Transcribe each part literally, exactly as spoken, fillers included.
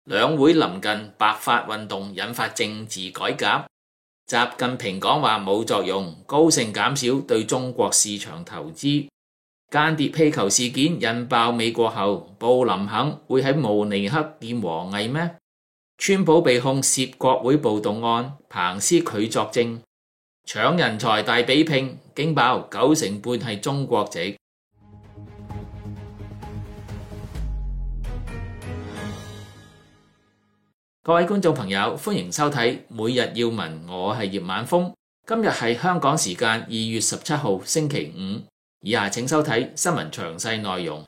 兩會臨近，白髮運動引發政治改革。習近平講話冇作用，高盛減少對中國市場投資。間諜氣球事件引爆美國後，布林肯會喺慕尼黑見王毅咩？川普被控涉國會暴動案，彭斯拒作證。搶人才大比拼，驚爆九成半係中國籍。各位觀眾朋友，歡迎收睇每日要聞，我係葉晚風。今日係香港時間二月十七號星期五，以下請收睇新聞詳細內容。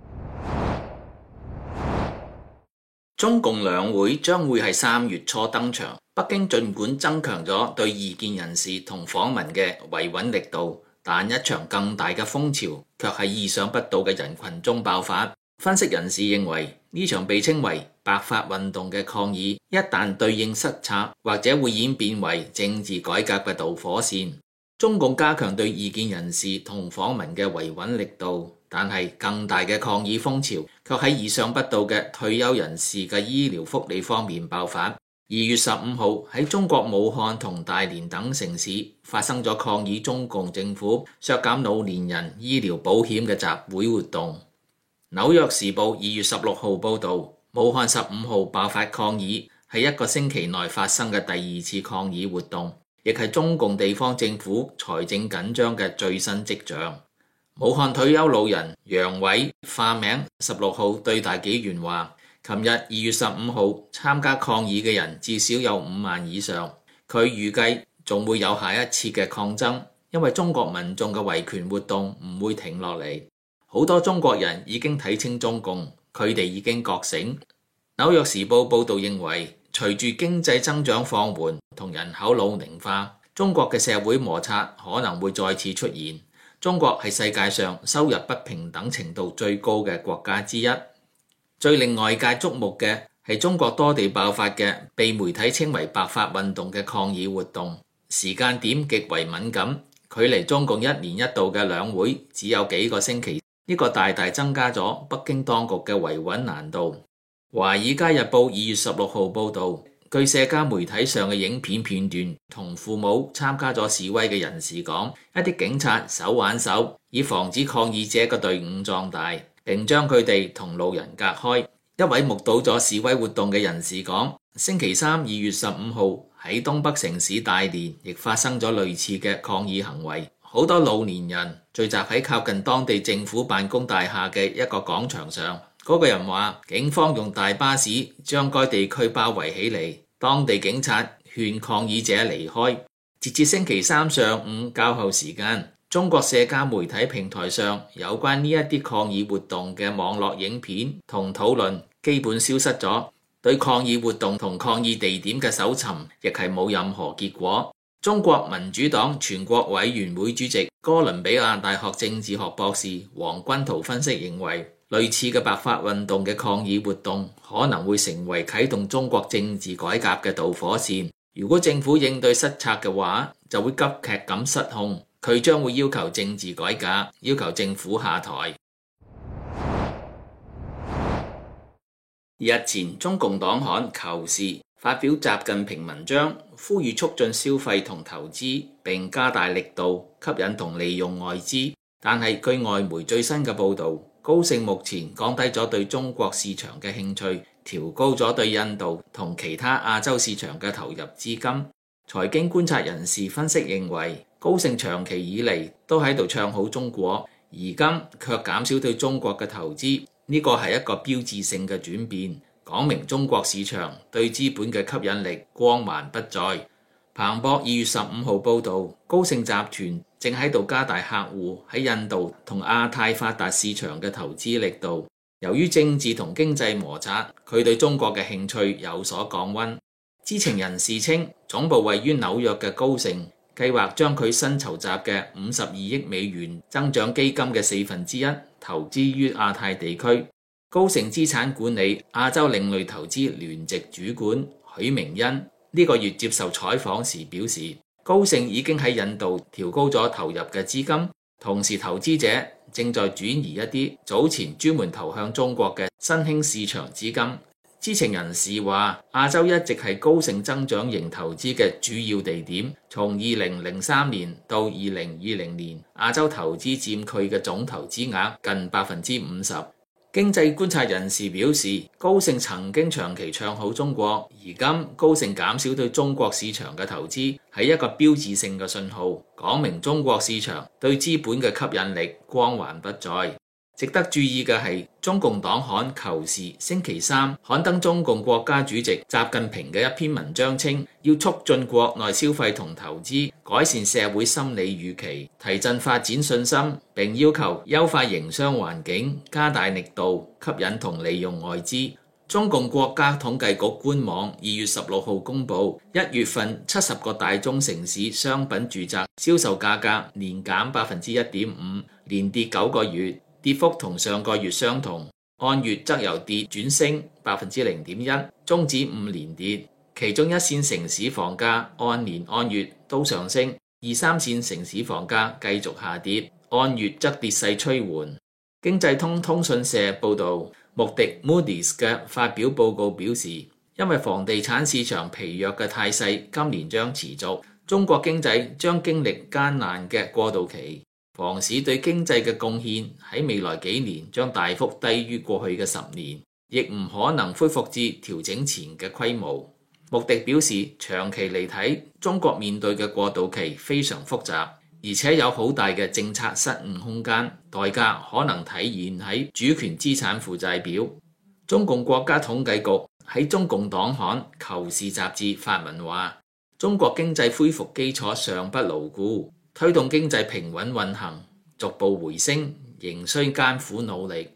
中共兩會將會係三月初登場，北京儘管增強咗對異見人士同訪民嘅維穩力度，但一場更大嘅風潮卻喺意想不到嘅人群中爆發。分析人士認為，呢場被稱為白髮運動嘅抗議，一旦對應失策，或者會演變為政治改革嘅導火線。中共加強對異見人士同訪民嘅維穩力度，但係更大嘅抗議風潮卻喺意想不到嘅退休人士嘅醫療福利方面爆發。二月十五號喺中國武漢同大連等城市發生咗抗議中共政府削減老年人醫療保險嘅集會活動。紐約時報二月十六號報導，武漢十五號爆發抗議，係一個星期內發生嘅第二次抗議活動，亦係中共地方政府財政緊張嘅最新跡象。武漢退休老人楊偉化名十六號對大紀元話，琴日二月十五號參加抗議嘅人至少有五萬以上，佢預計仲會有下一次嘅抗爭，因為中國民眾嘅維權活動唔會停落嚟。好多中國人已經睇清中共，佢哋已經覺醒。紐約時報報導認為，隨住經濟增長放緩同人口老齡化，中國嘅社會摩擦可能會再次出現。中國係世界上收入不平等程度最高嘅國家之一。最令外界矚目嘅係中國多地爆發嘅被媒體稱為白髮運動嘅抗議活動，時間點極為敏感，距離中共一年一度嘅兩會只有幾個星期。呢個大大增加咗北京當局嘅維穩難度。《華爾街日報》二月十六號報導，據社交媒體上嘅影片片段，同父母參加咗示威嘅人士講，一啲警察手挽手，以防止抗議者嘅隊伍壯大，並將佢哋同路人隔開。一位目睹咗示威活動嘅人士講，星期三二月十五號喺東北城市大連亦發生咗類似嘅抗議行為。好多老年人聚集喺靠近當地政府辦公大廈嘅一個廣場上。嗰個人話，警方用大巴士將該地區包圍起嚟，當地警察勸抗議者離開。截至星期三上午較後時間，中國社交媒體平台上有關呢一啲抗議活動嘅網絡影片同討論基本消失咗，對抗議活動同抗議地點嘅搜尋亦係冇任何結果。中國民主黨全國委員會主席、哥倫比亞大學政治學博士黃君濤分析認為，類似嘅白髮運動嘅抗議活動可能會成為啟動中國政治改革嘅導火線。如果政府應對失策嘅話，就會急劇咁失控。佢將會要求政治改革，要求政府下台。日前，中共黨刊《求是》發表習近平文章，呼籲促進消費同投資，並加大力度吸引同利用外資。但係據外媒最新嘅報導，高盛目前降低咗對中國市場嘅興趣，調高咗對印度同其他亞洲市場嘅投入資金。財經觀察人士分析認為，高盛長期以嚟都喺度唱好中國，而今卻減少對中國嘅投資，呢個係一個標誌性嘅轉變，講明中國市場對資本嘅吸引力光環不再。彭博二月十五號報導，高盛集團正喺度加大客戶喺印度同亞太發達市場嘅投資力度。由於政治同經濟摩擦，佢對中國嘅興趣有所降溫。知情人士稱，總部位於紐約嘅高盛計劃將佢新籌集嘅五十二億美元增長基金嘅四分之一投資於亞太地區。高盛資產管理亞洲另類投資聯席主管許明恩呢個月接受採訪時表示，高盛已經喺印度調高咗投入嘅資金，同時投資者正在轉移一啲早前專門投向中國嘅新興市場資金。 知情人士話，亞洲一直係高盛增長型投資嘅主要地點。從二零零三年到二零二零年，亞洲投資佔佢嘅總投資額近百分之五十。經濟觀察人士表示，高盛曾經長期唱好中國，而今高盛減少對中國市場嘅投資，係一個標誌性嘅信號，講明中國市場對資本嘅吸引力光環不再。值得注意嘅係，中共黨刊《求是》星期三刊登中共國家主席習近平嘅一篇文章，稱要促進國內消費同投資，改善社會心理預期，提振發展信心，並要求優化營商環境，加大力度吸引同利用外資。中共國家統計局官網二月十六號公佈，一月份七十個大中城市商品住宅銷售價格年減百分之一點五，連跌九個月。跌幅同上個月相同，按月則由跌轉升百分之零點一，終止五連跌。其中一線城市房價按年按月都上升，二三線城市房價繼續下跌，按月則跌勢趨緩。經濟通通訊社報導，穆迪 Moody's 嘅發表報告表示，因為房地產市場疲弱嘅態勢今年將持續，中國經濟將經歷艱難嘅過渡期。房市對經濟嘅貢獻喺未來幾年將大幅低於過去嘅十年，亦唔可能恢復至調整前嘅規模。穆迪表示，長期嚟睇，中國面對嘅過渡期非常複雜，而且有好大嘅政策失誤空間，代價可能體現喺主權資產負債表。中共國家統計局喺中共黨刊《求是》雜誌發文話，中國經濟恢復基礎尚不牢固，推動經濟平穩運行，逐步回升，仍需艱苦努力。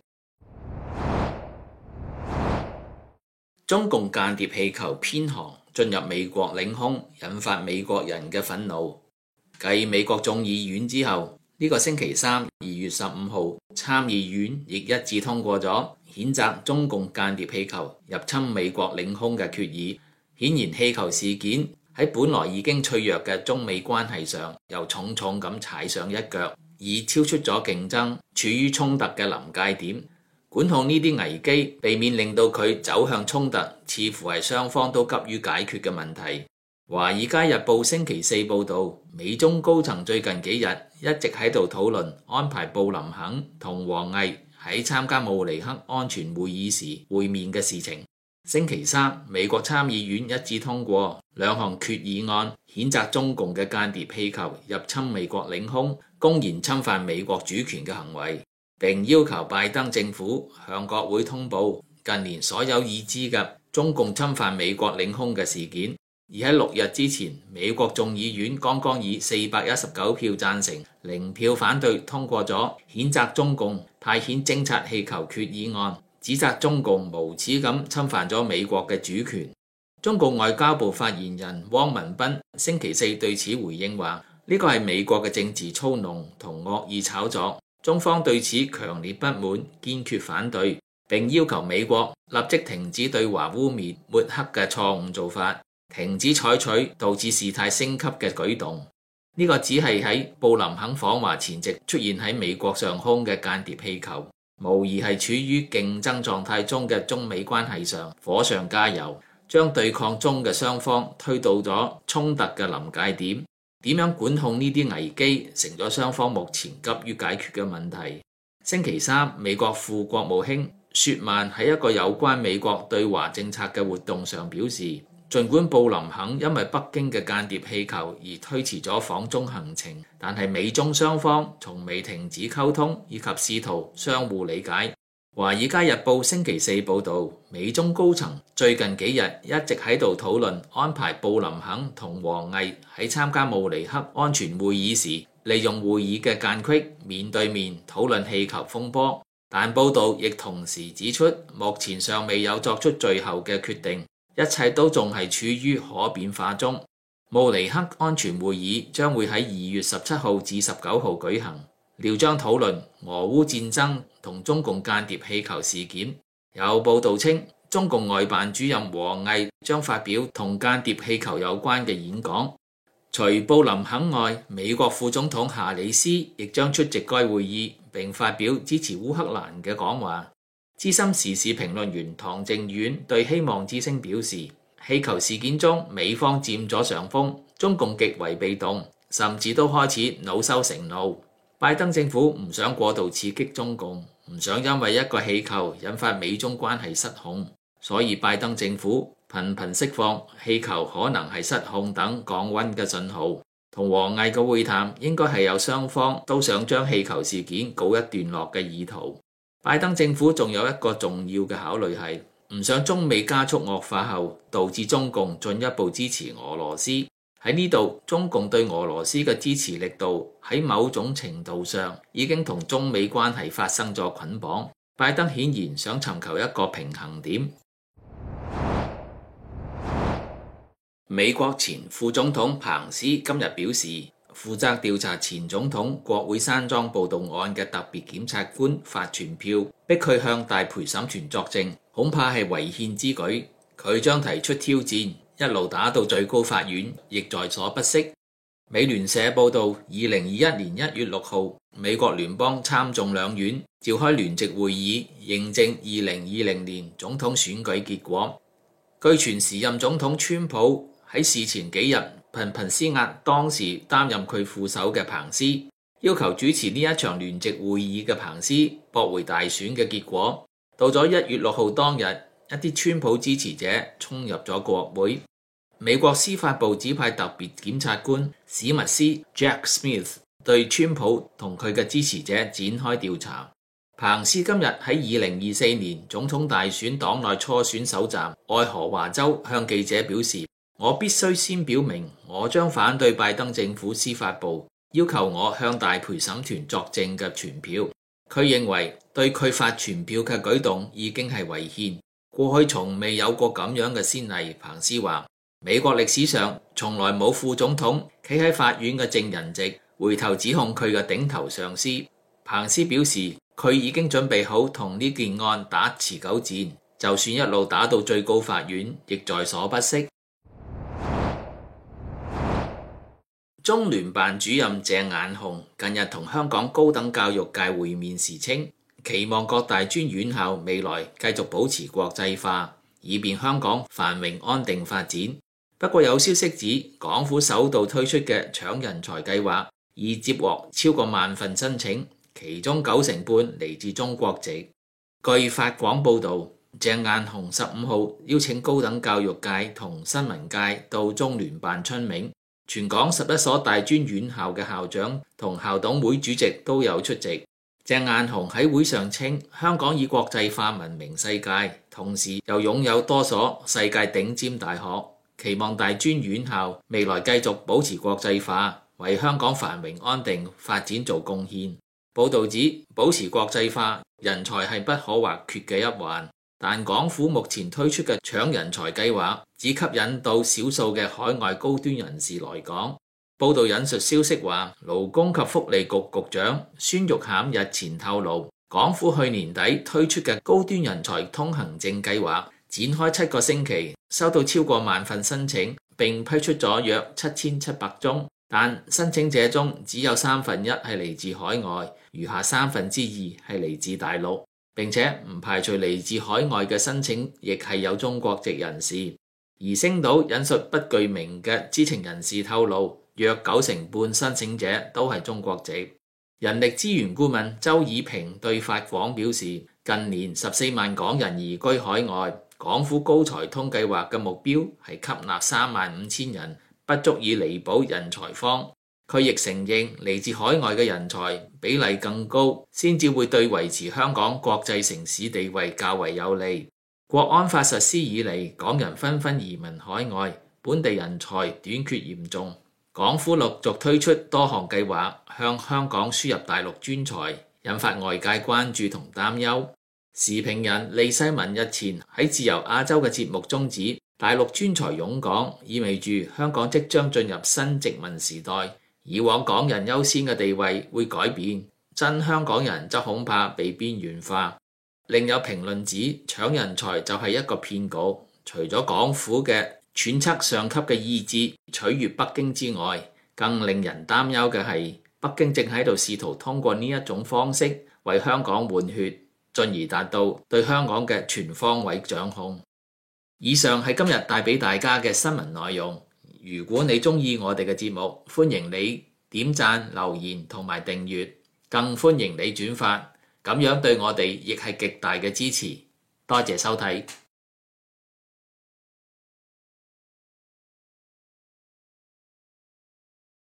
中共間諜氣球偏航進入美國領空，引發美國人嘅憤怒。繼美國眾議院之後，呢、這個星期三二月十五號，參議院亦一致通過咗譴責中共間諜氣球入侵美國領空嘅決議。顯然，氣球事件喺本來已經脆弱嘅中美關係上，又重重咁踩上一腳，已超出咗競爭，處於衝突嘅臨界點。管控呢啲危機，避免令到佢走向衝突，似乎係雙方都急於解決嘅問題。《華爾街日報》星期四報導，美中高層最近幾日一直喺度討論安排布林肯同王毅喺參加慕尼黑安全會議時會面嘅事情。星期三，美國參議院一致通過兩項決議案，譴責中共嘅間諜氣球入侵美國領空，公然侵犯美國主權嘅行為，並要求拜登政府向國會通報近年所有已知嘅中共侵犯美國領空嘅事件。而喺六日之前，美國眾議院剛剛以四百一十九票贊成、零票反對通過咗譴責中共派遣偵察氣球決議案，指責中共無恥咁侵犯咗美國嘅主權。中共外交部發言人汪文斌星期四對此回應話：呢個係美國嘅政治操弄同惡意炒作，中方對此強烈不滿，堅決反對，並要求美國立即停止對華污衊抹黑嘅錯誤做法，停止採取導致事態升級嘅舉動。呢個只係喺布林肯訪華前夕出現喺美國上空嘅間諜氣球，無疑係處於競爭狀態中嘅中美關係上火上加油，將對抗中嘅雙方推到咗衝突嘅臨界點。點樣管控呢啲危機，成咗雙方目前急於解決嘅問題。星期三，美國副國務卿雪曼喺一個有關美國對華政策嘅活動上表示，儘管布林肯因為北京嘅間諜氣球而推遲咗訪中行程，但係美中雙方從未停止溝通以及試圖相互理解。華爾街日報星期四報導，美中高層最近幾日一直喺度討論安排布林肯同王毅喺參加慕尼黑安全會議時，利用會議嘅間隙面對面討論氣球風波。但報導亦同時指出，目前尚未有作出最後嘅決定，一切都仲係處於可變化中。慕尼黑安全會議將會喺二月十七號至十九號舉行，料將討論俄烏戰爭同中共間諜氣球事件。有報道稱，中共外辦主任王毅將發表同間諜氣球有關嘅演講。除布林肯外，美國副總統夏里斯亦將出席該會議，並發表支持烏克蘭嘅講話。 資深時事評論員唐靖遠對希望之聲表示，氣球事件中美方佔咗上風，中共極為被動，甚至都開始惱羞成怒。拜登政府唔想過度刺激中共，唔想因為一個氣球引發美中關係失控，所以拜登政府頻頻釋放氣球可能係失控等降溫嘅信號。同王毅嘅會談應該係有雙方都想將氣球事件告一段落嘅意圖。拜登政府仲有一個重要嘅考慮係唔想中美加速惡化後導致中共進一步支持俄羅斯。喺呢度，中共對俄羅斯嘅支持力度喺某種程度上已經同中美關係發生咗捆綁。拜登顯然想尋求一個平衡點。美國前副總統彭斯今日表示，負責調查前總統國會山莊暴動案嘅特別檢察官發傳票，逼佢向大陪審團作證，恐怕係違憲之舉。佢將提出挑戰，一路打到最高法院，亦在所不惜。美聯社報道，二零二一年一月六號，美國聯邦參眾兩院召開聯席會議，認證二零二零年總統選舉結果。據傳時任總統川普喺事前幾日頻頻施壓當時擔任佢副手嘅彭斯，要求主持呢一場聯席會議嘅彭斯駁回大選嘅結果。到咗一月六號當日，一啲川普支持者衝入咗國會。美國司法部指派特別檢察官史密斯 Jack Smith 對川普同佢嘅支持者展開調查。彭斯今日喺二零二四年總統大選黨內初選首站愛荷華州向記者表示，我必須先表明，我將反對拜登政府司法部要求我向大陪審團作證嘅傳票。佢認為對佢發傳票嘅舉動已經係違憲，過去從未有過咁樣嘅先例。彭斯話，美國歷史上從來冇副總統企喺法院嘅證人席，回頭指控佢嘅頂頭上司。彭斯表示，佢已經準備好同呢件案打持久戰，就算一路打到最高法院，亦在所不惜。中聯辦主任鄭雁雄近日同香港高等教育界會面時稱，期望各大專院校未來繼續保持國際化，以便香港繁榮安定發展。不過有消息指，港府首度推出嘅搶人才計劃已接獲超過萬份申請，其中九成半嚟自中國籍。據法廣報導，鄭雁雄十五號邀請高等教育界同新聞界到中聯辦春茗。全港十一所大專院校嘅校長同校董會主席都有出席。鄭雁雄喺會上稱，香港以國際化聞名世界，同時又擁有多所世界頂尖大學，期望大專院校未來繼續保持國際化，為香港繁榮安定發展做貢獻。報導指，保持國際化，人才係不可或缺嘅一環。但港府目前推出嘅搶人才計劃，只吸引到少數嘅海外高端人士來港。報道引述消息話，勞工及福利局局長孫玉菡日前透露，港府去年底推出嘅高端人才通行證計劃，展開七個星期，收到超過萬份申請，並批出咗約七千七百宗，但申請者中只有三分一係嚟自海外，餘下三分之二係嚟自大陸。並且唔排除嚟自海外嘅申請亦係有中國籍人士。而星島引述不具名嘅知情人士透露，約九成半申請者都係中國籍。人力資源顧問周以平對法廣表示，近年十四萬港人移居海外，港府高才通計劃嘅目標係吸納三萬五千人，不足以彌補人才荒。佢亦承認嚟自海外嘅人才比例更高，先至會對維持香港國際城市地位較為有利。國安法實施以嚟，港人紛紛移民海外，本地人才短缺嚴重。港府陸續推出多項計劃，向香港輸入大陸專才，引發外界關注同擔憂。時評人利世民日前喺自由亞洲嘅節目中指，大陸專才湧港，意味住香港即將進入新殖民時代。以往港人優先嘅地位會改變，真香港人則恐怕被邊緣化。另有評論指，搶人才就係一個騙局，除咗港府嘅揣測上級嘅意志取悅北京之外，更令人擔憂嘅係北京正喺度試圖通過呢一種方式為香港換血。 進而達到對香港嘅全方位掌控。以上係今日帶俾大家嘅新聞內容。如果你鍾意我哋嘅節目，歡迎你點讚、留言同埋訂閱，更歡迎你轉發，咁樣對我哋亦係極大嘅支持。多謝收睇。